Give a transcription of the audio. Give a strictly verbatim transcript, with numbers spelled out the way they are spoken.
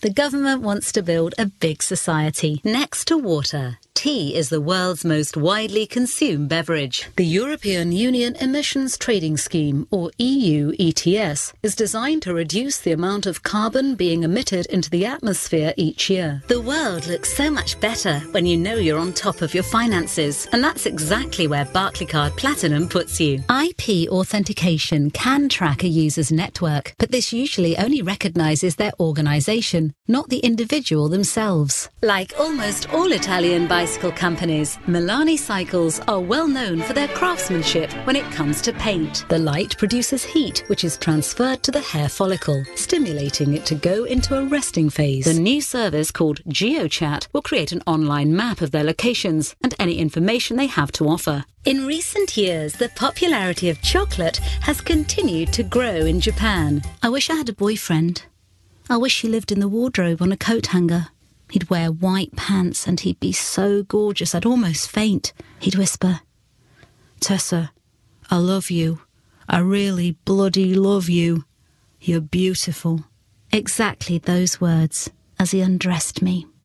The government wants to build a big society next to water. Tea is the world's most widely consumed beverage. The European Union Emissions Trading Scheme, or E U E T S, is designed to reduce the amount of carbon being emitted into the atmosphere each year. The world looks so much better when you know you're on top of your finances, and that's exactly where Barclaycard Platinum puts you. I P authentication can track a user's network, but this usually only recognises their organisation, not the individual themselves. Like almost all Italian bicycle companies, Milani Cycles are well known for their craftsmanship when it comes to paint. The light produces heat, which is transferred to the hair follicle, stimulating it to go into a resting phase. The new service called GeoChat will create an online map of their locations and any information they have to offer. In recent years, the popularity of chocolate has continued to grow in Japan. I wish I had a boyfriend. I wish he lived in the wardrobe on a coat hanger. He'd wear white pants and he'd be so gorgeous I'd almost faint. He'd whisper, "Tessa, I love you. I really bloody love you. You're beautiful." Exactly those words as he undressed me.